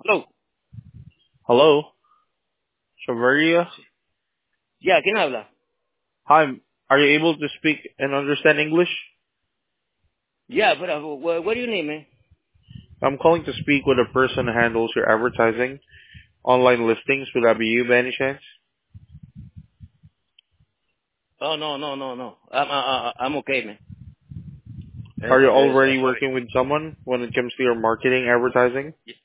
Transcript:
Hello. Hello, Shavaria. Sí. Ya, ¿quién habla? Hi, are you able to speak and understand English? Yeah, but what do you need, man? I'm calling to speak with a person who handles your advertising, online listings. Would that be you by any chance? Oh, no, no, no, no. I'm okay, man. Are you already Sorry. working with someone when it comes to your marketing advertising?